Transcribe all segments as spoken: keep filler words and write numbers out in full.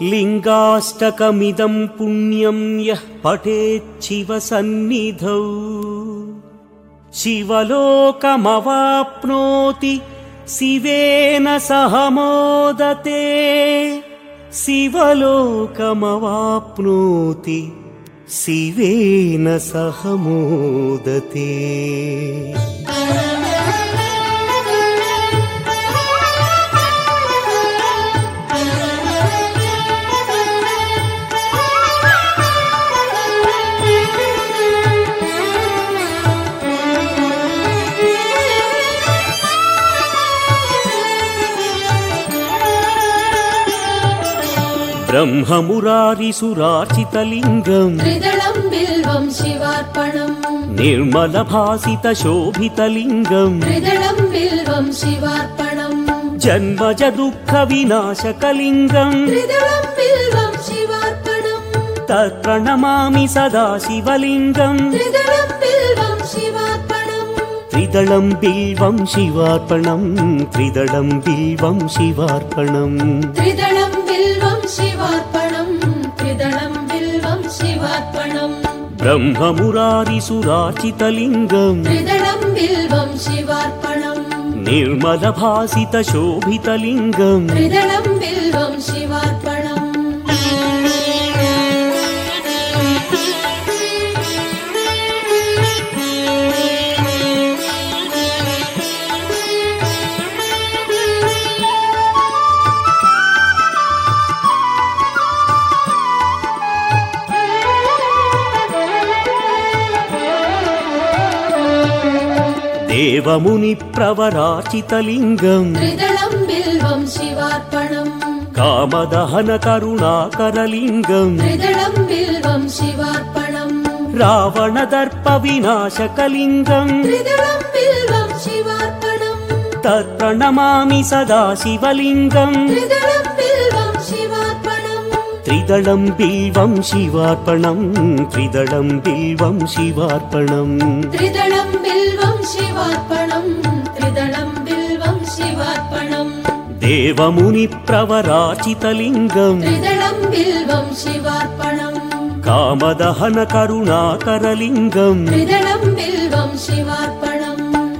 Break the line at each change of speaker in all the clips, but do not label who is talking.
लिङ्गाष्टकमिदं पुण्यं यः पठेच्छिव सन्निधौ शिवलोकमवाप्नोति शिवेन सह मोदते। शिवलोकमवाप्नोति शिवेन सह मोदते। ब्रह्ममुरारिसुरार्चितलिङ्गम्
त्रिदलं बिल्वं शिवार्पणम्।
निर्मलभासितशोभितलिङ्गम्
त्रिदलं बिल्वं शिवार्पणम्।
जन्मज दुःखविनाशकलिङ्गम्
त्रिदलं बिल्वं शिवार्पणम्।
तत्प्रणमामि सदा शिवलिङ्गम्।
त्रिदलं बिल्वं शिवार्पणम्।
त्रिदलं बिल्वं शिवार्पणम्। त्रिदलं बिल्वं शिवार्पणम्।
त्रिदलं बिल्वं शिवार्पणम्। त्रिदलं बिल्वं शिवार्पणम्।
ब्रह्ममुरारिसुरार्चितलिङ्गम्
त्रिदलं बिल्वं शिवार्पणम्।
निर्मलभासितशोभितलिङ्गम्
त्रिदलं बिल्वं शिवार्पणम्।
देवमुनिप्रवरार्चितलिङ्गम्
त्रिदलं बिल्वं शिवार्पणम्।
कामदहनकरुणाकरलिङ्गम्
त्रिदलं बिल्वं शिवार्पणम्।
रावणदर्पविनाशकलिङ्गम्
त्रिदलं बिल्वं शिवार्पणम्।
तत्प्रणमामि सदा शिवलिङ्गम्।
त्रिदलं बिल्वं शिवार्पणम्।
त्रिदलं बिल्वं शिवार्पणम्। त्रिदलं बिल्वं शिवार्पणम्।
त्रिदलं बिल्वं शिवार्पणम्। त्रिदलं बिल्वं शिवार्पणम्।
देवमुनिप्रवरार्चितलिङ्गम्
त्रिदलं बिल्वं शिवार्पणम्।
कामदहनकरुणाकरलिङ्गम्
त्रिदलं बिल्वं शिवार्पणम्।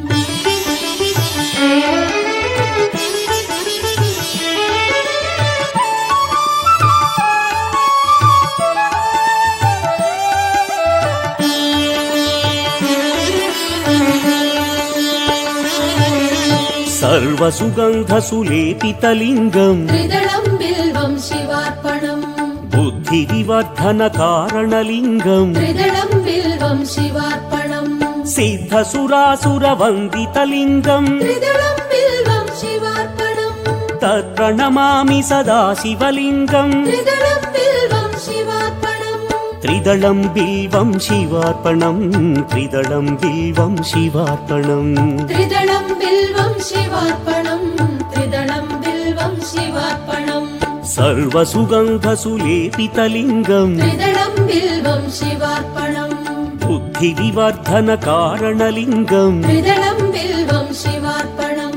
सर्वसुगन्धसुलेपितलिङ्गम्
त्रिदलं बिल्वं शिवार्पणम्।
बुद्धिविवर्धनकारणलिङ्गम्
त्रिदलं बिल्वं शिवार्पणम्।
सिद्धसुरासुरवन्दितलिङ्गम्
त्रिदलं बिल्वं शिवार्पणम्।
तत्प्रणमामि सदा शिवलिङ्गम्।
त्रिदलं बिल्वं शिवार्पणम्।
त्रिदलं बिल्वं शिवार्पणम्। त्रिदलं बिल्वं शिवार्पणम्।
त्रिदलं बिल्वं शिवार्पणम्। त्रिदलं बिल्वं शिवार्पणम्।
सर्वसुगन्धसुलेपितलिङ्गम्
त्रिदलं बिल्वं शिवार्पणम्।
बुद्धिविवर्धनकारणलिङ्गम्
त्रिदलं बिल्वं शिवार्पणम्।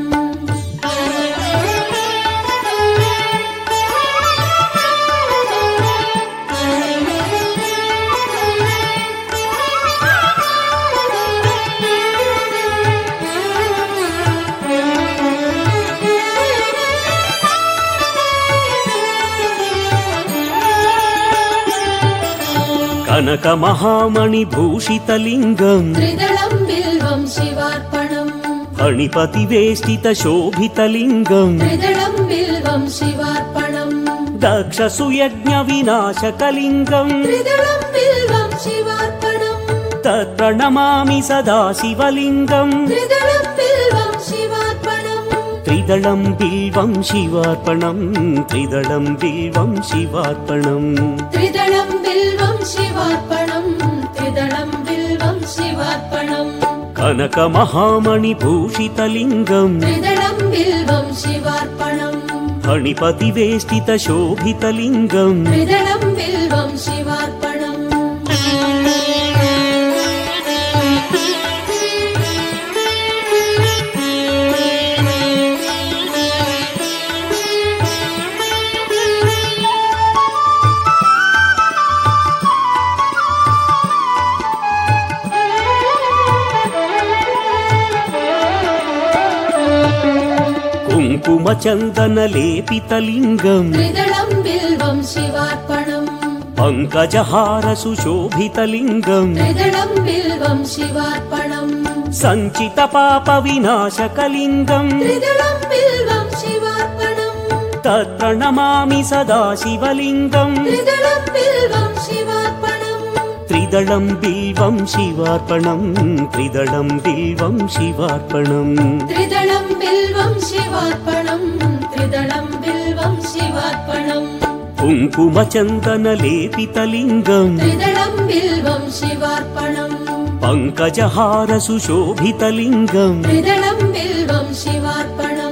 कनकमहामणिभूषितलिङ्गम्
त्रिदलं बिल्वं शिवार्पणम्।
फणिपतिवेष्टितशोभितलिङ्गम्
त्रिदलं बिल्वं शिवार्पणम्।
दक्षसुयज्ञविनाशकलिङ्गम्
त्रिदलं बिल्वं शिवार्पणम्।
तत्प्रणमामि सदा शिवलिङ्गम्।
त्रिदलं बिल्वं शिवार्पणम्।
त्रिदलं बिल्वं शिवार्पणम्। त्रिदलं बिल्वं शिवार्पणम्।
त्रिदलं बिल्वं शिवार्पणम्। त्रिदलं बिल्वं शिवार्पणम्।
कनकमहामणिभूषितलिङ्गम्
त्रिदलं बिल्वं शिवार्पणम्।
फणिपतिवेष्टितशोभितलिङ्गम्
त्रिदलं बिल्वं शिवार्पणम्।
कुङ्कुमचन्दनलेपितलिङ्गम्
त्रिदलं बिल्वं शिवार्पणम्
पङ्कजहारसुशोभितलिङ्गम्
त्रिदलं बिल्वं शिवार्पणम्
सञ्चितपापविनाशकलिङ्गम्
त्रिदलं बिल्वं शिवार्पणम्
तत्प्रणमामि सदा शिवलिङ्गम्
त्रिदलं बिल्वं शिवार्पणम्
त्रिदलं बिल्वं शिवार्पणम् त्रिदलं बिल्वं शिवार्पणम्
त्रिदलं बिल्वं शिवार्पणम् त्रिदलं बिल्वं शिवार्पणम्
कुङ्कुमचन्दनलेपितलिङ्गम्
त्रिदलं बिल्वं शिवार्पणम्
पङ्कजहारसुशोभितलिङ्गम्
त्रिदलं बिल्वं शिवार्पणम्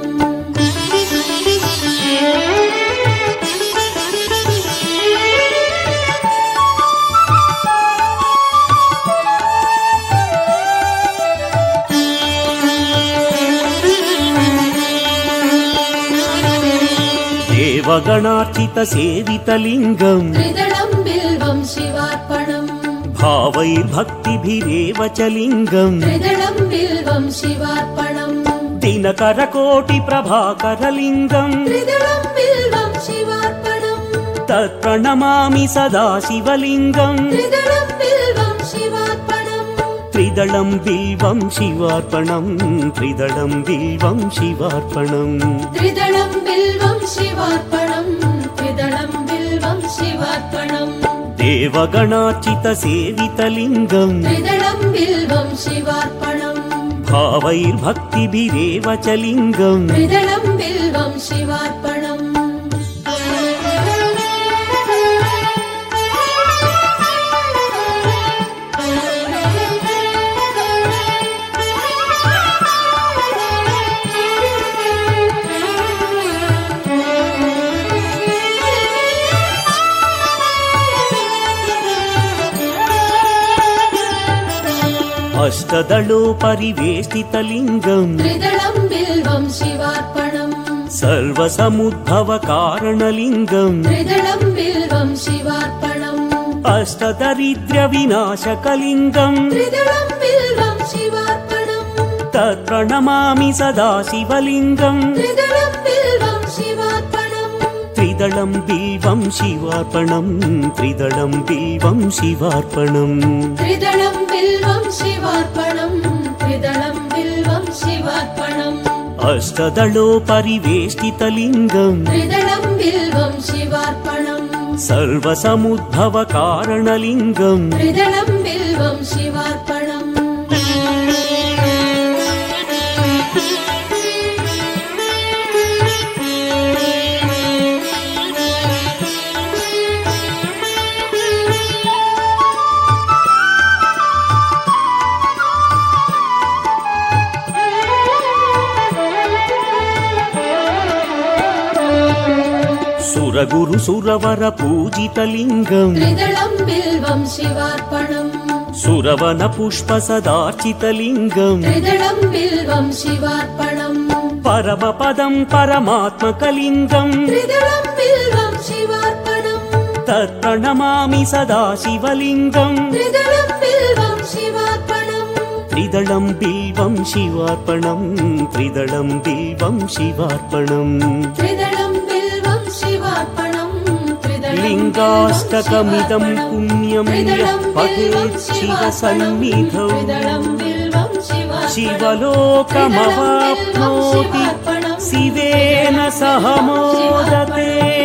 देवगणार्चितसेवितलिङ्गम्
त्रिदलं बिल्वं शिवार्पणम्
भावैर्भक्तिभिरेव च लिङ्गम्
त्रिदलं बिल्वं शिवार्पणम्
दिनकरकोटिप्रभाकरलिङ्गम्
त्रिदलं बिल्वं शिवार्पणम्
तत्प्रणमामि सदा शिवलिङ्गम्
त्रिदलं बिल्वं शिवार्पणम्
त्रिदलं बिल्वं शिवार्पणम् त्रिदलं बिल्वं शिवार्पणम्
त्रिदलं बिल्वं शिवार्पणम् त्रिदलं बिल्वं शिवार्पणम्
देवगणार्चितसेवितलिङ्गम्
त्रिदलं बिल्वं शिवार्पणम्
भावैर्भक्तिभिरेव च लिङ्गम्
त्रिदलं बिल्वं शिवार्पणम्
अष्टदलोपरिवेष्टितलिङ्गम्
त्रिदलं बिल्वं शिवार्पणम्
सर्वसमुद्भवकारणलिङ्गम्
त्रिदलं बिल्वं शिवार्पणम्
अष्टदरिद्र्यविनाशकलिङ्गम्
त्रिदलं बिल्वं शिवार्पणम्
तत्प्रणमामि सदा शिवलिङ्गम्
त्रिदलं बिल्वं शिवार्पणम्
त्रिदलं बिल्वं शिवार्पणम् त्रिदलं बिल्वं शिवार्पणम्
त्रिदलं बिल्वं शिवार्पणम् त्रिदलं बिल्वं शिवार्पणम्
अष्टदलोपरिवेष्टितलिङ्गम्
त्रिदलं बिल्वं शिवार्पणम्
सर्वसमुद्भवकारणलिङ्गम्
त्रिदलं बिल्वं शिवार्पणम्
सुरगुरु सुरवर पूजितलिङ्गम्
त्रिदलं बिल्वं शिवार्पणम्
सुरवन पुष्प सदार्चितलिङ्गम्
त्रिदलं बिल्वं शिवार्पणम्
परमपदं परमात्मकलिङ्गम्
त्रिदलं बिल्वं शिवार्पणम्
तत्प्रणमामि सदा शिवलिङ्गम्
त्रिदलं बिल्वं शिवार्पणम्
त्रिदलं बिल्वं शिवार्पणम् त्रिदलं बिल्वं शिवार्पणम्
त्रिदलं बिल्वं शिवार्पणम्
लिङ्गाष्टकमिदं पुण्यं यः पठेत् शिवसन्निधौ शिवलोकमवाप्नोति शिवेन सह मोदते।